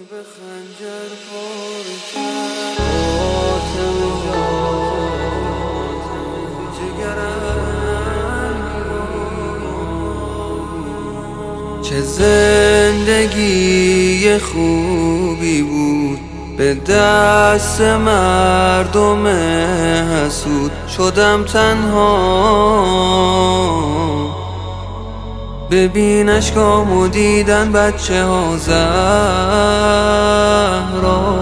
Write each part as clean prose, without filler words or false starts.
به خنجر پاره کرد آتم جگرم. چه زندگی خوبی بود به دست مردم حسود. شدم تنها ببین اشکامو دیدن بچه ها زهرا.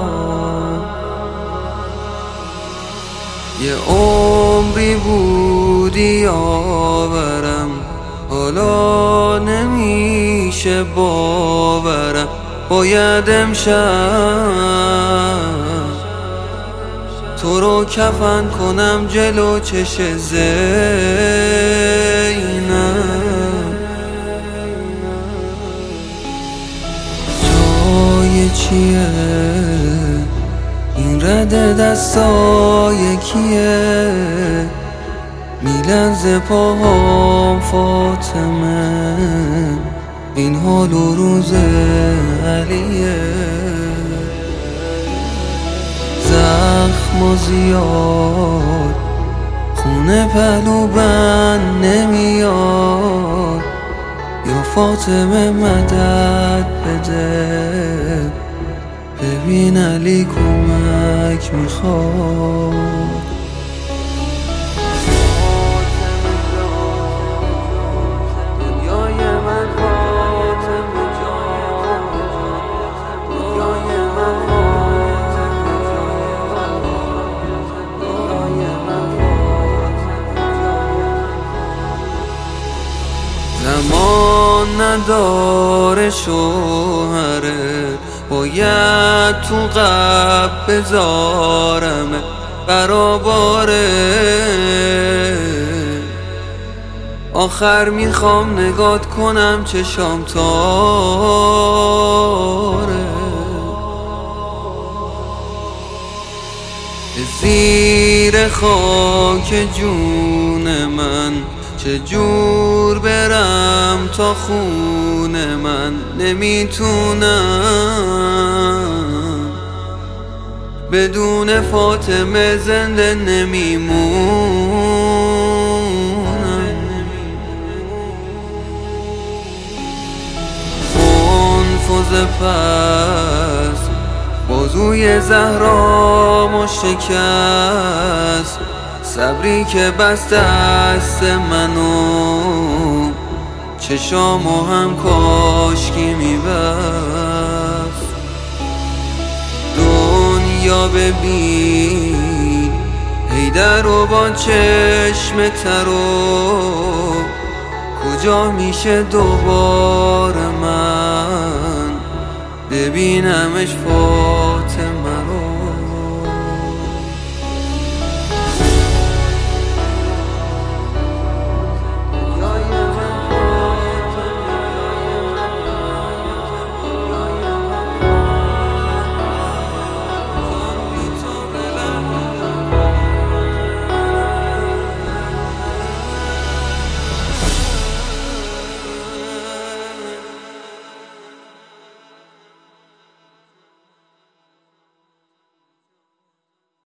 یه عمری بودی آورم حالا نمیشه باورم. باید امشب تو رو کفن کنم جلو چش زینب. جای چیه این رد دستای کیه؟ میلرزه پاهام فاطمه این حال و روز علیه. زخم و زیاد خونه پهلو بند نمیاد. یا فاطمه مدد بده ببین علی کمک میخواد. زمان نداره شوهره باید تو قبل بذارمه براباره. آخر میخوام نگات کنم چشام تاره. زیر خاک جون من چجور برم تا خونه من؟ نمیتونم بدون فاطمه زنده نمیمونم. منفذ پس بازوی زهرامو شکست. صبری که بست دست منو چشامو هم کاشکی میبست. دنیا ببین حیدر رو با چشم ترو کجا میشه دوباره من ببینمش